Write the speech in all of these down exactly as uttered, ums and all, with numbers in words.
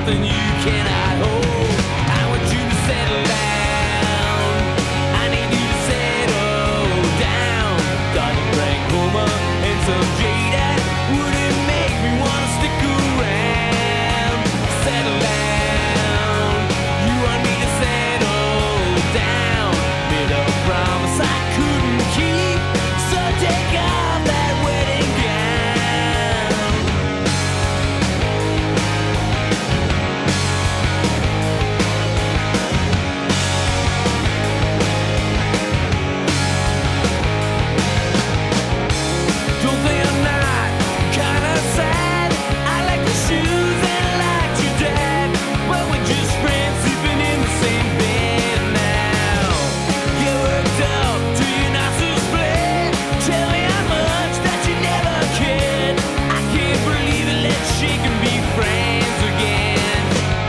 something you cannot hold. I want you to settle down. I need you to settle down. Dodging blank coma and some jade that wouldn't make me wanna stick around. Settle down. You want me to settle down. Made a promise I couldn't keep, so take off that wedding gown. Don't think I'm not kinda sad. I like the shoes and I like your dad, but we're just friends sleeping in the same bed now. Get worked up to your nostrils flare. Tell me how much that you never cared. I can't believe it, let's shake and be friends again.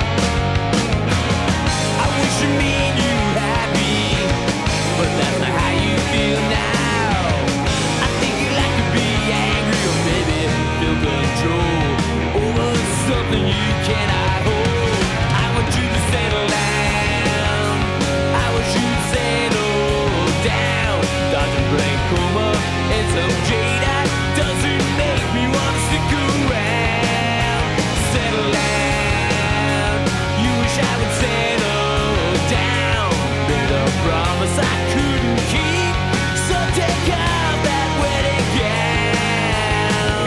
I wish you made you happy, but that's not how you feel now. I think you like to be angry or maybe feel control over something you cannot hold. I want you to settle down. I want you to settle down. Dodging blank coma and some jade that doesn't make me wanna stick around. Settle down. You wish I would settle down. Made a promise I couldn't keep, so take off that wedding gown.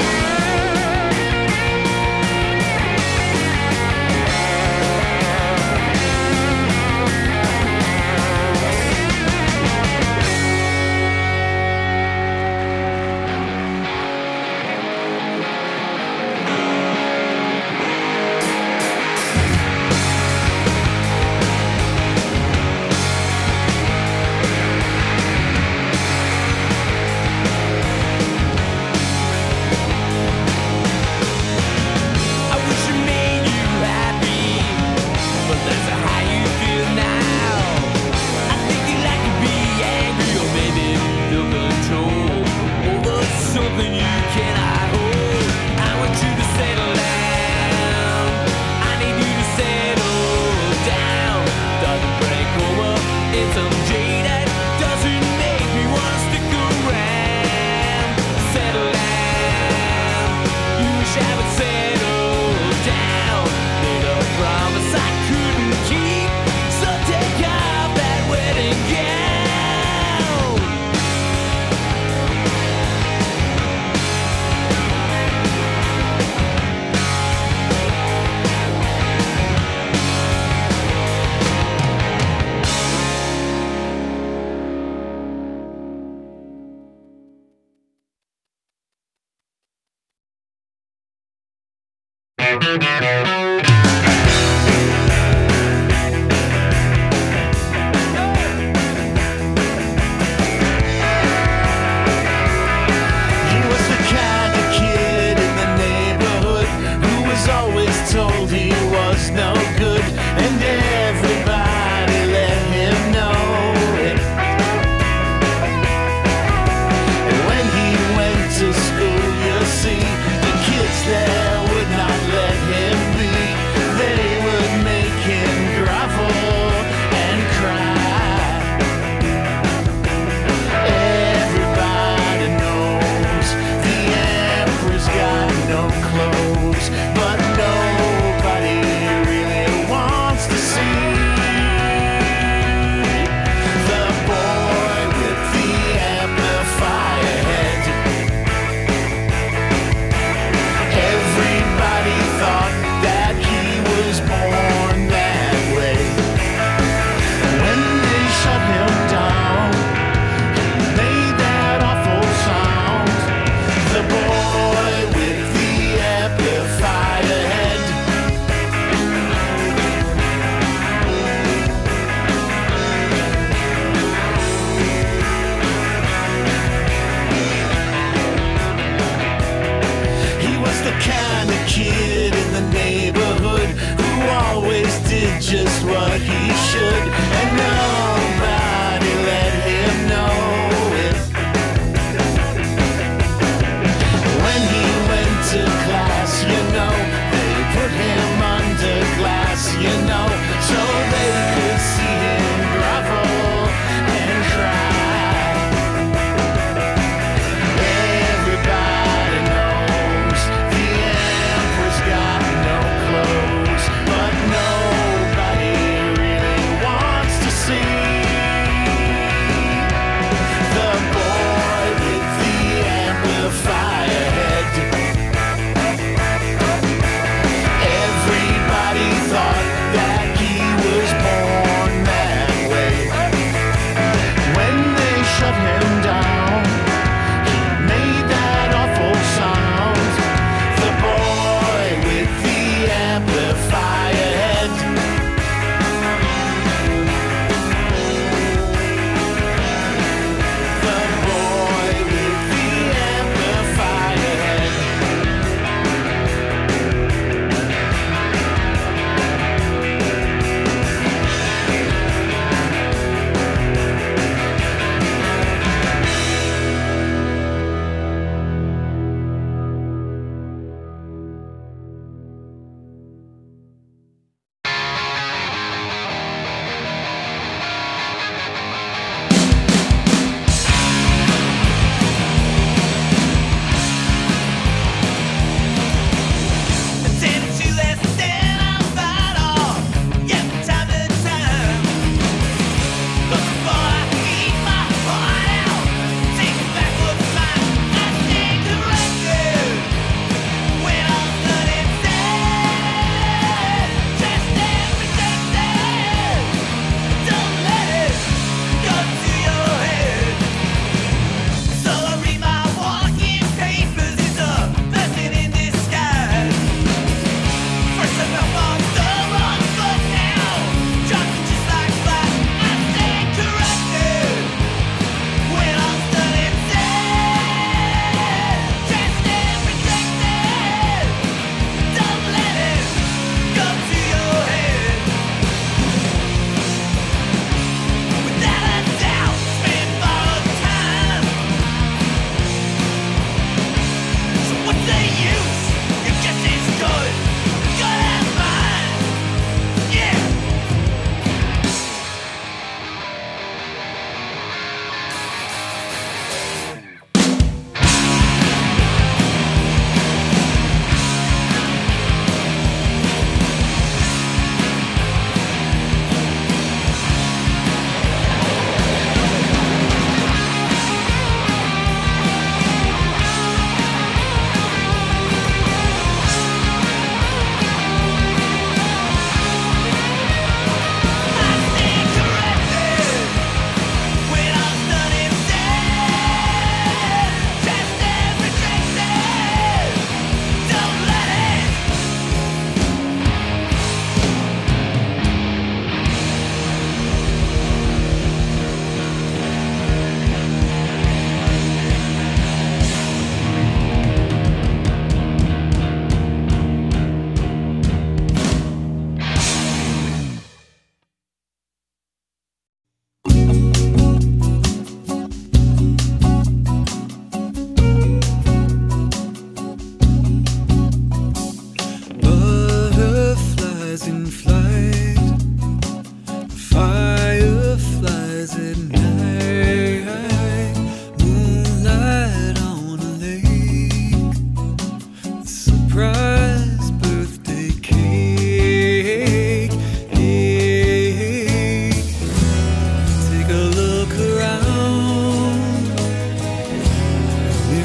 I wish you made you happy, but that's not how you feel now. I think you like to be angry or maybe feel control over something you cannot hold. I want you to settle down. I need you to settle down. Dodging blank coma and some jade that doesn't make me wanna stick around. Settle down. You wish I would settle down. Made a promise I couldn't keep, so take off that wedding gown. He was the kind of kid in the neighborhood who was always told he was no good, and everybody let him know it. And when he went to school, you see, the kids there would not let him be.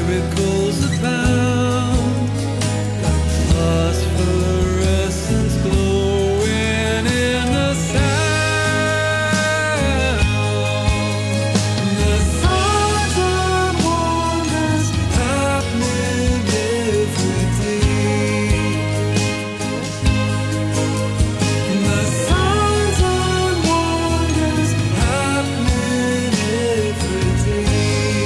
miracles abound. Phosphorescence glowing in the sound. The signs and wonders happening every day. The signs and wonders happening every day.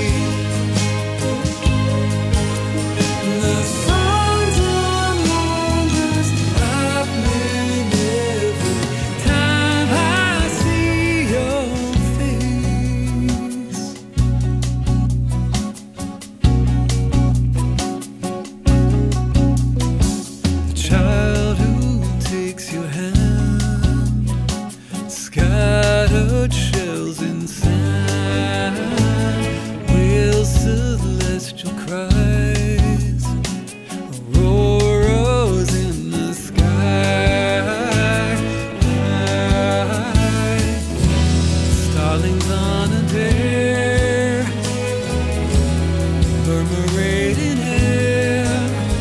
The signs and wonders happening every time I see your face. The child who takes your hand, scattered shells in sand, wails celestial cries, auroras in the sky, starlings on a dare, murmurating air,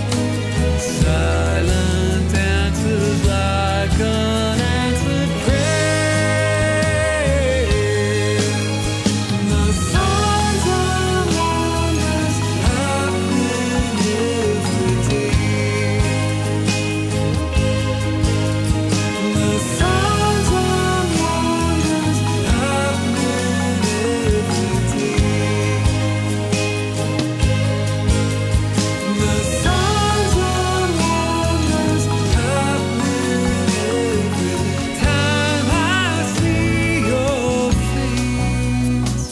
silent dances like unanswered prayer. The signs and wonders happening every day. The signs and wonders happening every day. The signs and wonders happening every time I see your face.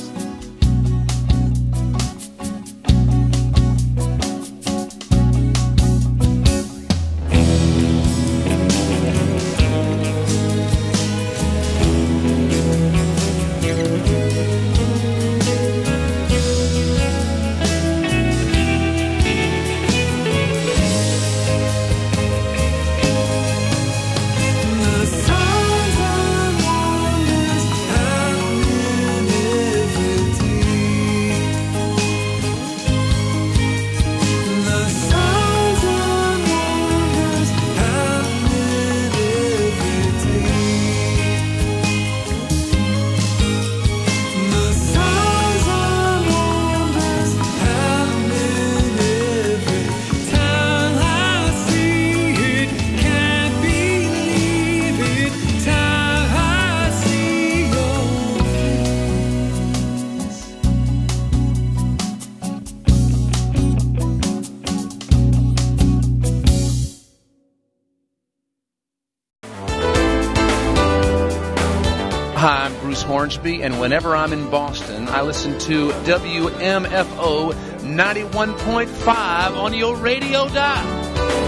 The signs and wonders happening every day. The signs and wonders happening every day. The signs and wonders happening every time I see it. Can't believe it. Time I see your face. Hi, I'm Bruce Hornsby, and whenever I'm in Boston, I listen to W M F O ninety-one point five on your radio dial.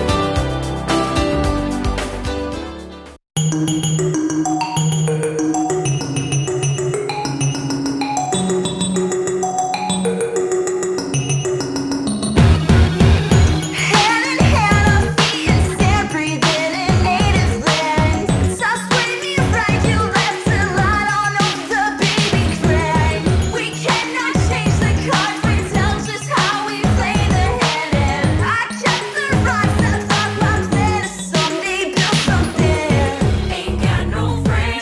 Hand in hand, our feet in sand, breathing in native land. So swing me right, you left and right on up the baby grand. We cannot change the cards, we tell just how we play the hand. And I kept the rocks, I thought my plan is someday build something. Ain't got no friends.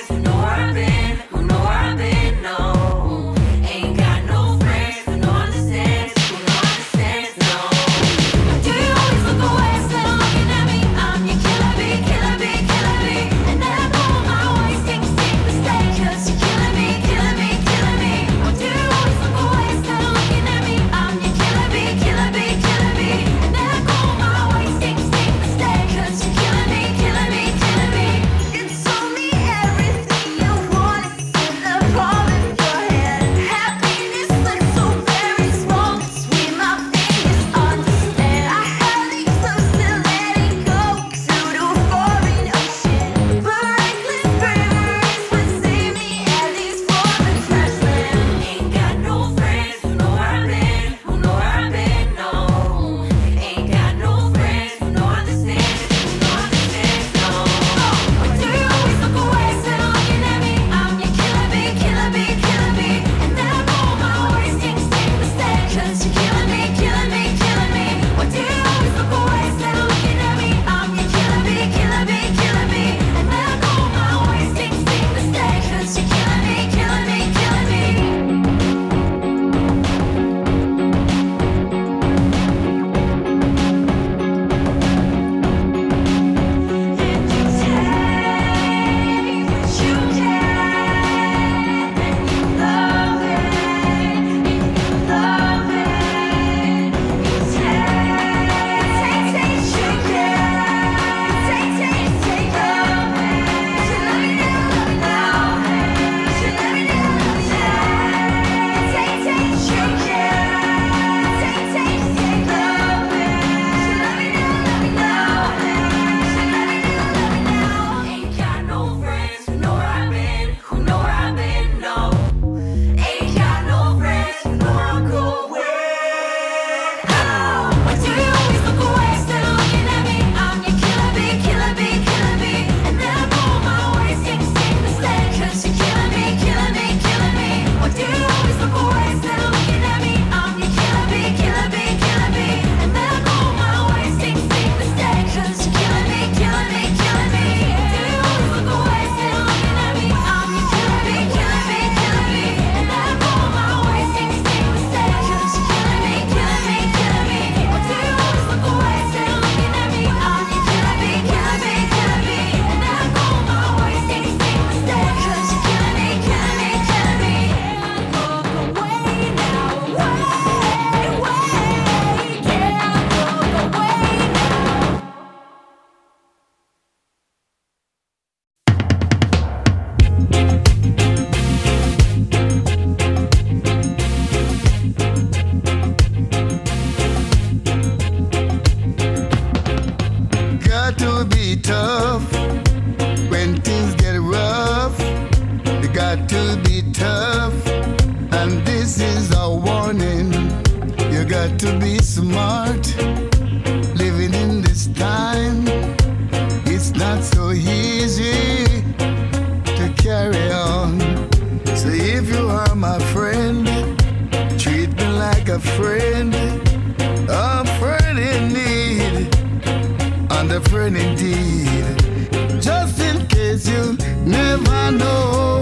smart. Living in this time, it's not so easy to carry on. So if you are my friend, treat me like a friend, a friend in need, and a friend indeed. Just in case you never know,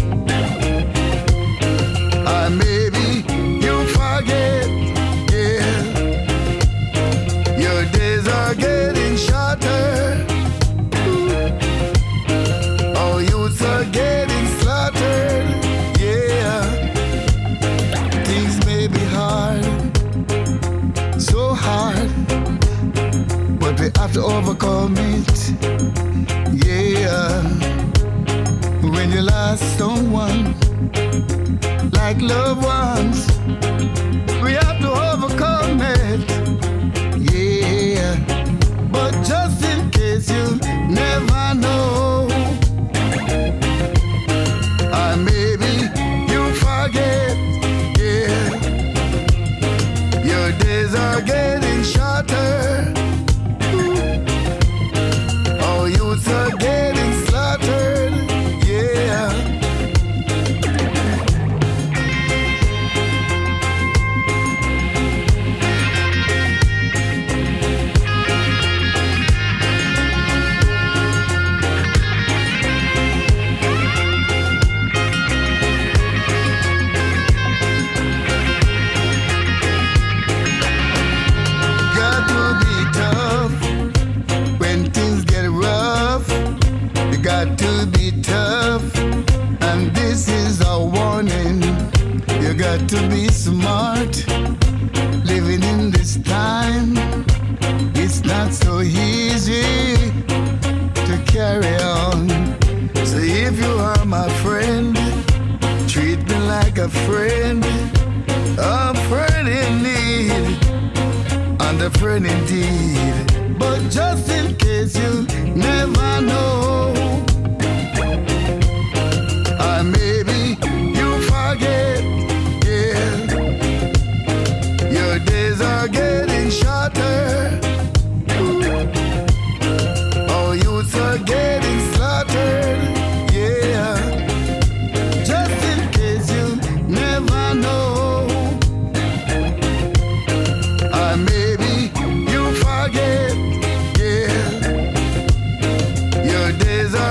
or maybe you forget, yeah. Your days are getting shorter. Oh, youths are getting slaughtered, yeah. Things may be hard, so hard, but we have to overcome it, yeah. When you lost someone, like loved ones, we have to overcome it, yeah. But just in case you never know, or maybe you forget, yeah. Your days are getting shorter. Oh, youths are getting slaughtered, yeah. Got to be tough when things get rough. You got to be tough, and this is a warning. You got to be smart. Living in this time, it's not so easy to carry on. So if you are my friend, treat me like a friend, a friend in need, and a friend indeed. But just in case you never know, or maybe you forget, yeah. Your days are getting shorter. Oh, youths are getting slaughtered, yeah. Just in case you never know, or maybe you forget, yeah. Your days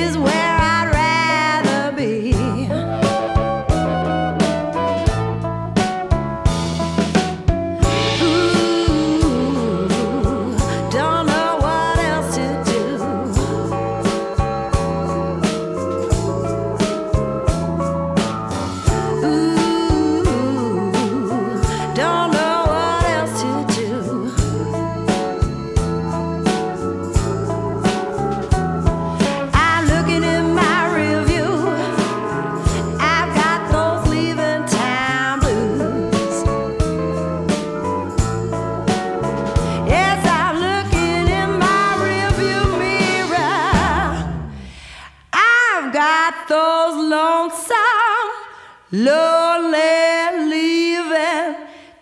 is where I'd rather be. Ooh, don't know what else to do. Ooh, don't know what else to do. I'm looking in my review. I've got those leaving town blues. Yes, I'm looking in my rearview mirror. I've got those lonesome, lonely, leaving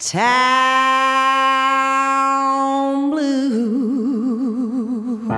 town blues.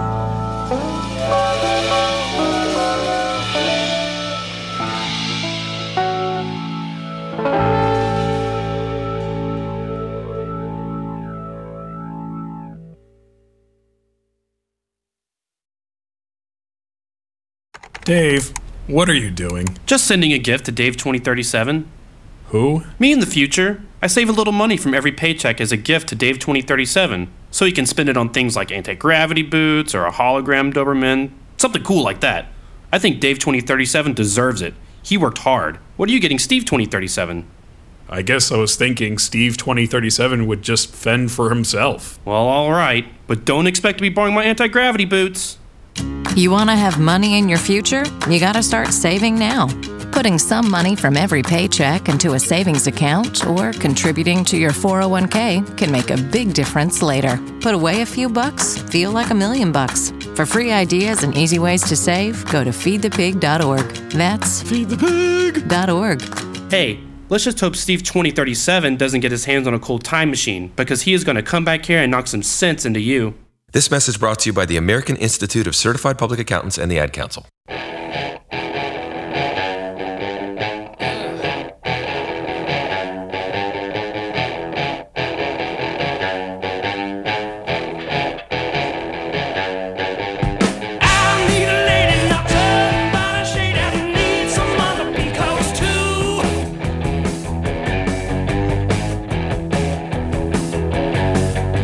Dave, what are you doing? Just sending a gift to Dave twenty thirty-seven. Who? Me in the future. I save a little money from every paycheck as a gift to Dave twenty thirty-seven, so he can spend it on things like anti-gravity boots or a hologram Doberman, something cool like that. I think Dave twenty thirty-seven deserves it. He worked hard. What are you getting Steve twenty thirty-seven? I guess I was thinking Steve twenty thirty-seven would just fend for himself. Well, alright, but don't expect to be borrowing my anti-gravity boots. You want to have money in your future? You got to start saving now. Putting some money from every paycheck into a savings account or contributing to your four oh one k can make a big difference later. Put away a few bucks, feel like a million bucks. For free ideas and easy ways to save, go to feed the pig dot org. That's feed the pig dot org. Hey, let's just hope Steve twenty thirty-seven doesn't get his hands on a cold time machine, because he is going to come back here and knock some sense into you. This message brought to you by the American Institute of Certified Public Accountants and the Ad Council.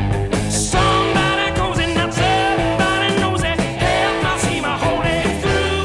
Somebody goes in that somebody knows it. Help, I see my holy through.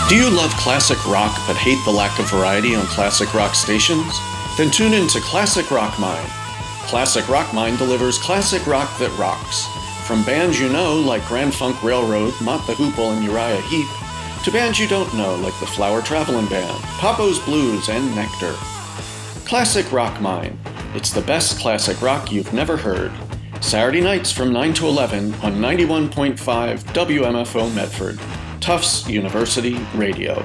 Do you love classic rock but hate the lack of variety on classic rock stations? Then tune in to Classic Rock Mine. Classic Rock Mine delivers classic rock that rocks. From bands you know like Grand Funk Railroad, Mott the Hoople, and Uriah Heep, to bands you don't know like the Flower Traveling Band, Papo's Blues, and Nectar. Classic Rock Mine. It's the best classic rock you've never heard. Saturday nights from nine to eleven on ninety-one point five W M F O Medford. Tufts University Radio.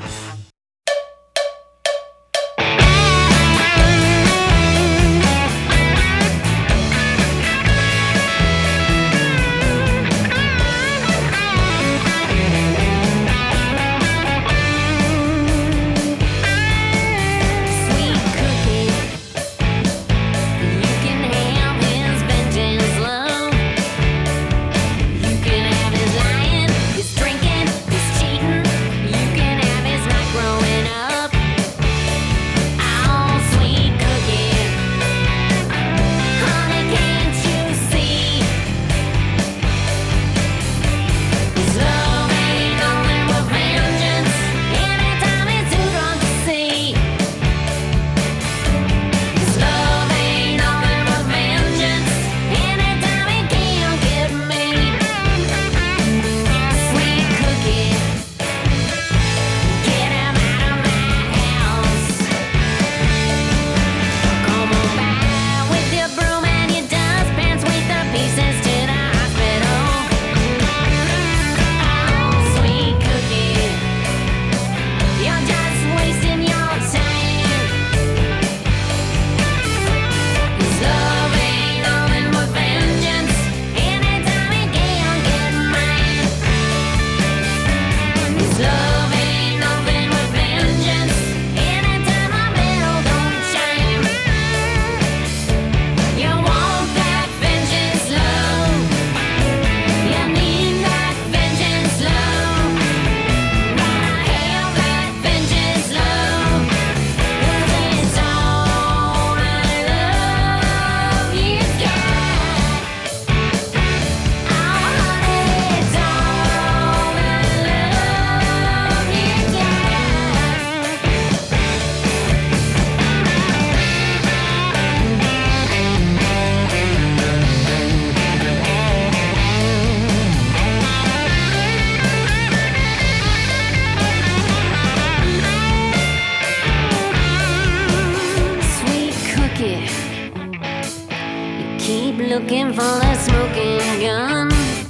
looking for that smoking gun.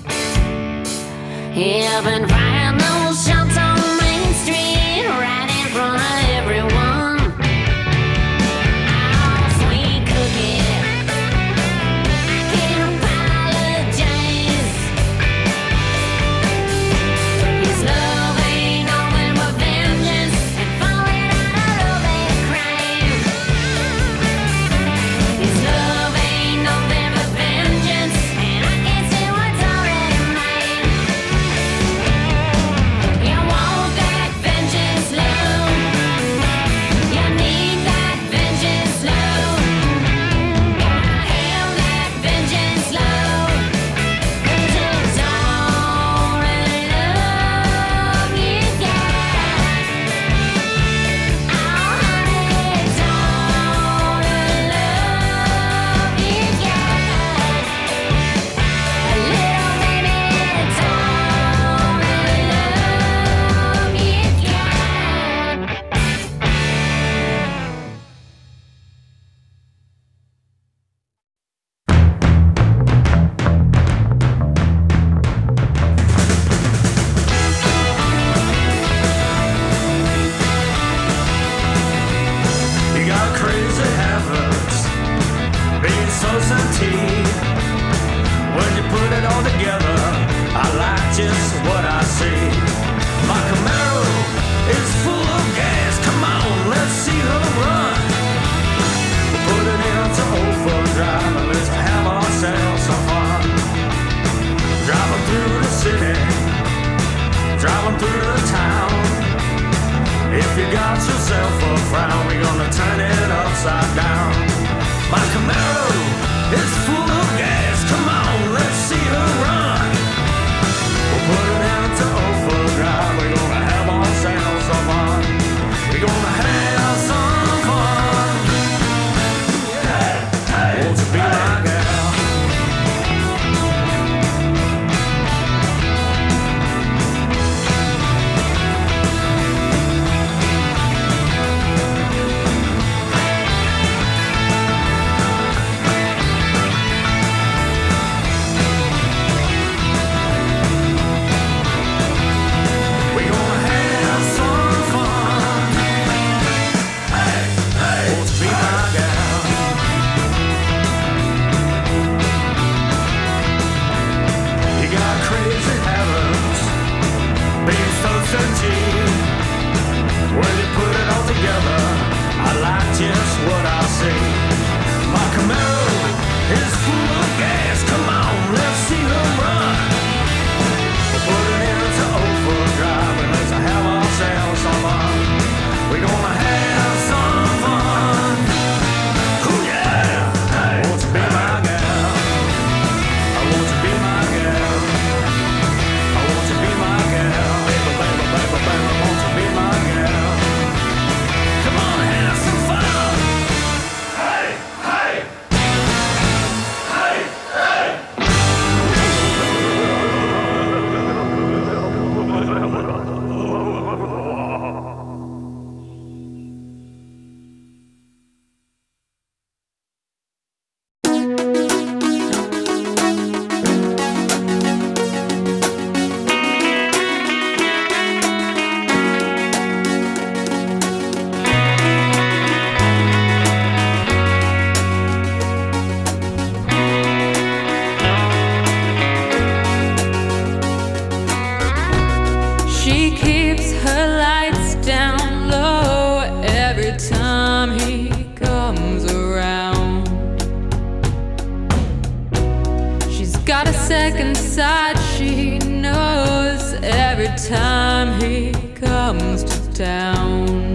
Heaven find those shots on Main Street, right in front of everyone. Oh, sweet cookie, I can't apologize. His love ain't nothing but vengeance and falling out of that crime. His love ain't nothing but vengeance, and I can't see what's already mine. You want that vengeance love, you need that vengeance love, gotta have that vengeance love, 'cause it's all the love you got. Oh honey, it's all the love you got. A little baby, it's all the love you got. You got crazy habits, being so sentient. When you put it all together, I like just what I see. My Camaro is full of gas. Come on, let's see her run. We'll put it into Old Drive and let's have ourselves some fun. Driving through the city, driving through the town. If you got yourself a frown, we're gonna turn it upside down. My Camaro is full of gas. Come on, let's see her run. We'll put it down to Old Drive. We're gonna have ourselves She keeps her lights down low every time he comes around. She's got a second side, she knows every time he comes to town.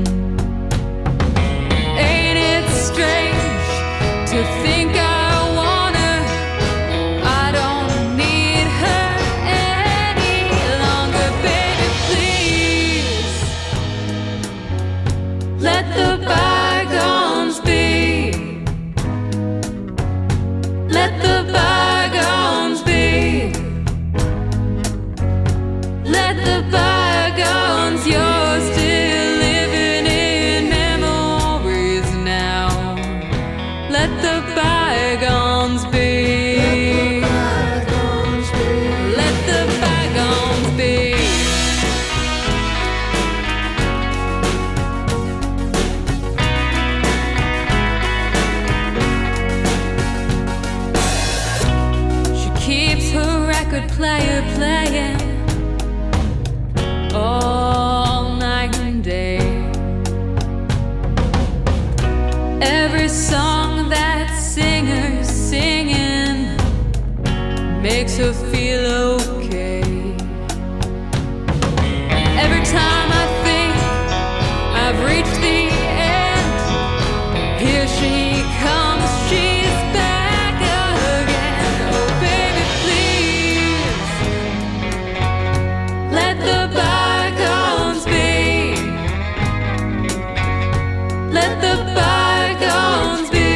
Ain't it strange to think I want her? I don't need her any longer, baby, please. Let the bygones be. Let the bygones be. Let the bygones, you're still living in memories now. Let the bygones be. Let the bygones be. She keeps her record player playing all night and day. Every song that singer's singing makes her feel okay. Every time I think I've reached the end, here she comes, she's back again. Oh baby, please. Let the bygones be. Let the bygones be.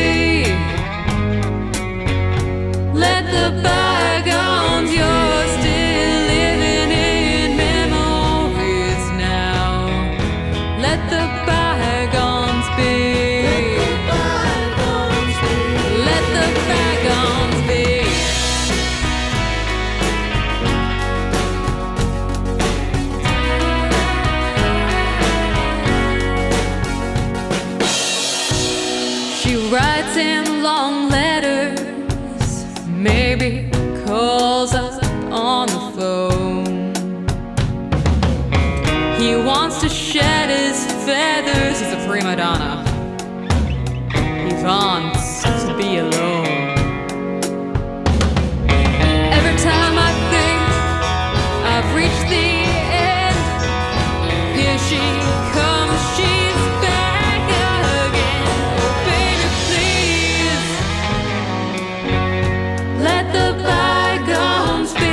Let the bygones, you're still living in memories now. Let the bygones be. Let the bygones be. She writes in long letters, maybe calls up on the phone. He wants to shed his feathers, he's a prima donna. He wants to be alone. Every time I think I've reached the end, here she comes, she's back again. Oh baby, please. Let the bygones be.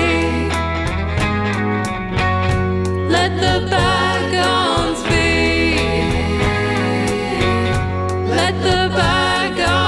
Let the bygones be. Let the bygones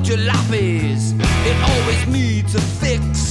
jalopies. It always needs a fix.